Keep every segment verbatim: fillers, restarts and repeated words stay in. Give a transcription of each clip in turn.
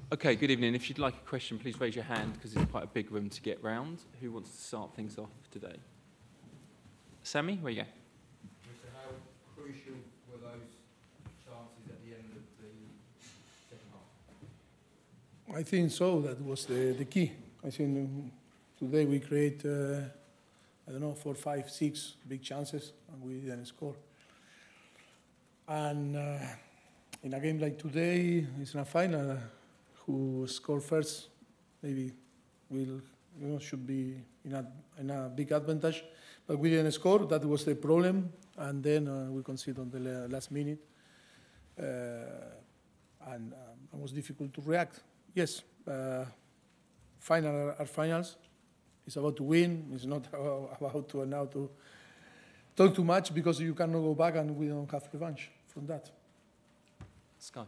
Okay, good evening. If you'd like a question, please raise your hand because it's quite a big room to get round. Who wants to start things off today? Sammy, where you go? Mister How crucial were those chances at the end of the second half? I think so. That was the, the key. I think um, today we create, uh, I don't know, four, five, six big chances, and we didn't score. And uh, in a game like today, it's in a final. Uh, who score first, maybe will you know should be in a in a big advantage, but we didn't score. That was the problem, and then uh, we conceded on the last minute, uh, and um, it was difficult to react. Yes, uh, final are finals. It's about to win. It's not about to now to talk too much because you cannot go back, and we don't have revenge from that. Sky.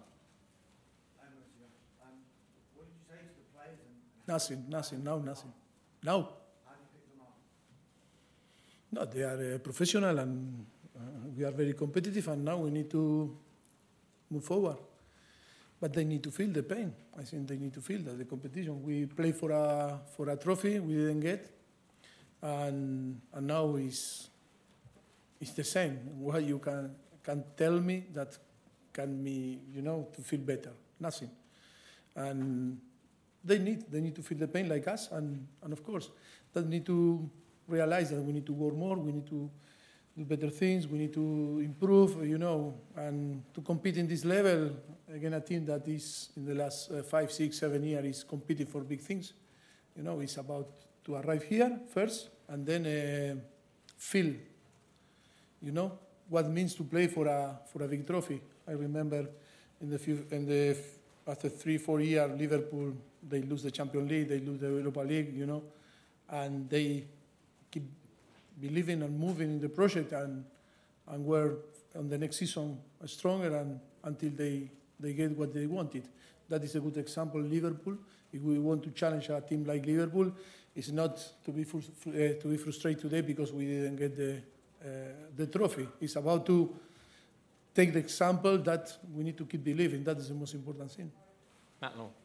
Nothing, nothing, now nothing. Now. How do you pick them up? No, they are uh, professional and uh, we are very competitive, and now we need to move forward. But they need to feel the pain. I think they need to feel that the competition. We play for a for a trophy we didn't get, and and now it's it's the same. What you can can tell me that can me you know to feel better? Nothing, and. They need they need to feel the pain like us, and, and of course, they need to realize that we need to work more, we need to do better things, we need to improve, you know, and to compete in this level. Again, a team that is in the last uh, five, six, seven years is competing for big things. You know, it's about to arrive here first, and then uh, feel, you know, what it means to play for a for a big trophy. I remember in the few, in the after three, four years, Liverpool. They lose the Champions League, they lose the Europa League, you know, and they keep believing and moving in the project, and and were on the next season stronger, and until they, they get what they wanted. That is a good example. Liverpool. If we want to challenge a team like Liverpool, it's not to be fr- uh, to be frustrated today because we didn't get the uh, the trophy. It's about to take the example that we need to keep believing. That is the most important thing. Matt Law.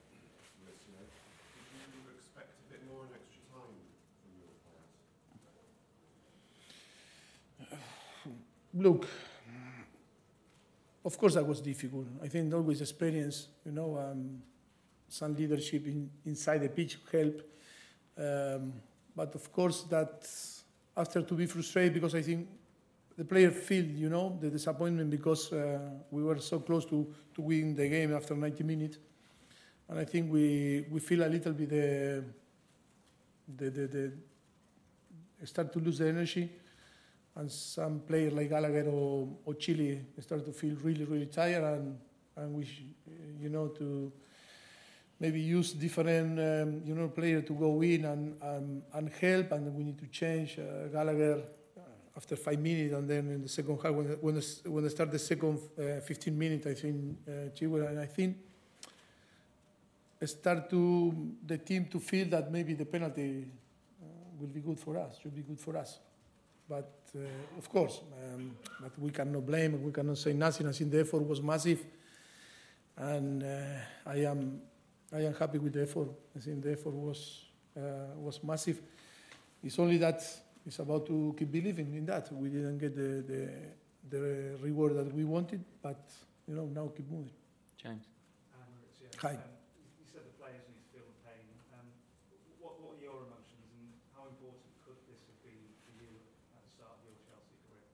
Look, of course that was difficult. I think always experience, you know, um, some leadership in, inside the pitch help. Um, but of course that after to be frustrated because I think the player feel, you know, the disappointment because uh, we were so close to, to win the game after ninety minutes. And I think we, we feel a little bit the, the, the, the start to lose the energy. And some players like Gallagher or, or Chile start to feel really, really tired, and, and we, you know, to maybe use different, um, you know, players to go in and, and, and help, and we need to change uh, Gallagher after five minutes, and then in the second half, when when the, when they start the second uh, fifteen minutes, I think uh, Chilwell, and I think start to the team to feel that maybe the penalty uh, will be good for us, should be good for us. But uh, of course, um, but we cannot blame, we cannot say nothing. I think the effort was massive, and uh, I am I am happy with the effort. I think the effort was uh, was massive. It's only that it's about to keep believing in that. We didn't get the the, the reward that we wanted, but you know now keep moving. James. Um, yeah. Hi. Um, you said the players need to feel the pain. Um, what, what are your emotions, and how important could this have been for you at the start of your Chelsea career?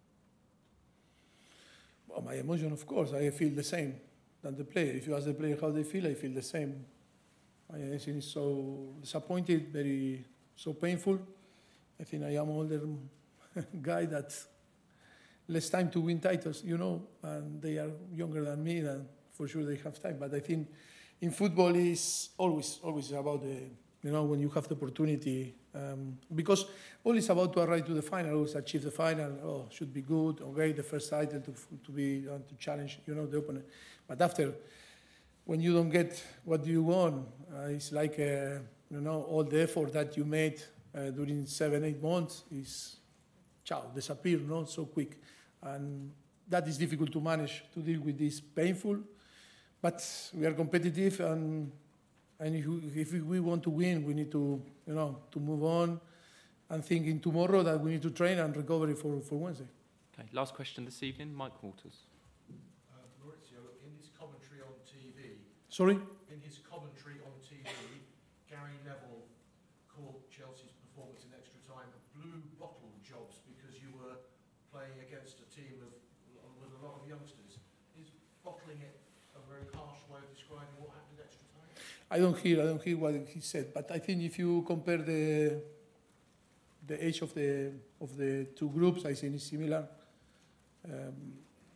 Well, my emotion, of course, I feel the same than the player. If you ask the player how they feel, I feel the same. I think it's so disappointed, very so painful. I think I am older guy that less time to win titles, you know, and they are younger than me, and for sure they have time. But I think in football is always always about the, you know, when you have the opportunity, um, because all is about to arrive to the final, always achieve the final. Oh, should be good. Okay, the first title to to be uh, to challenge, you know, the opponent. But after, when you don't get what you want, uh, it's like uh, you know, all the effort that you made uh, during seven, eight months is, ciao, disappear, no, so quick, and that is difficult to manage to deal with. This painful, but we are competitive, and And if we, if we want to win, we need to, you know, to move on and thinking tomorrow that we need to train and recover for, for Wednesday. Okay, last question this evening, Mike Walters. Uh, Maurizio, in his commentary on T V, Sorry? in his commentary on T V, Gary Neville called Chelsea's performance in extra time blue bottle jobs because you were playing against a team of, with a lot of youngsters. Is bottling it a very harsh way of describing what happened in extra time? I don't hear, I don't hear what he said, but I think if you compare the the age of the of the two groups, I think it's similar. Um,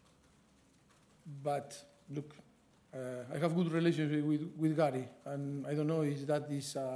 but look, uh, I have good relationship with, with Gary, and I don't know if that is uh,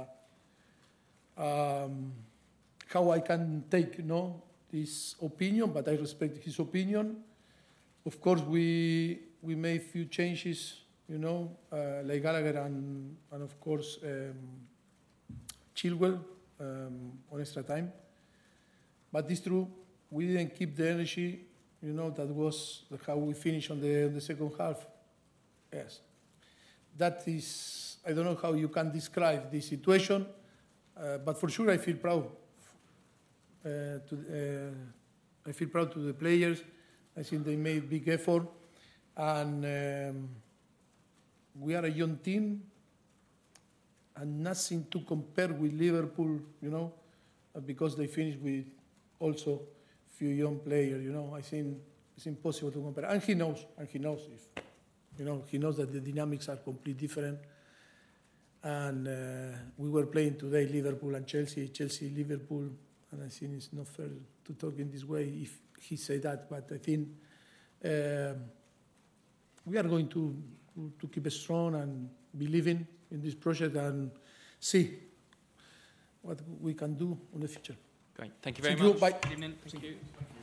um, how I can take, you know, this opinion, but I respect his opinion. Of course, we we made few changes, you know, uh, like Gallagher and, and of course, um, Chilwell um, on extra time. But it's true, we didn't keep the energy, you know, that was how we finished on the, on the second half. Yes. That is, I don't know how you can describe this situation, uh, but for sure I feel proud. Uh, to, uh, I feel proud to the players. I think they made big effort. And um, we are a young team and nothing to compare with Liverpool, you know, because they finished with also few young players, you know. I think it's impossible to compare. And he knows, and he knows if, you know, he knows that the dynamics are completely different. And uh, we were playing today Liverpool and Chelsea, Chelsea, Liverpool, and I think it's not fair to talk in this way if he said that, but I think uh, we are going to, to keep strong and believing in this project and see what we can do in the future. Great. Thank you very Thank you. much. Bye. Good evening. Thank you.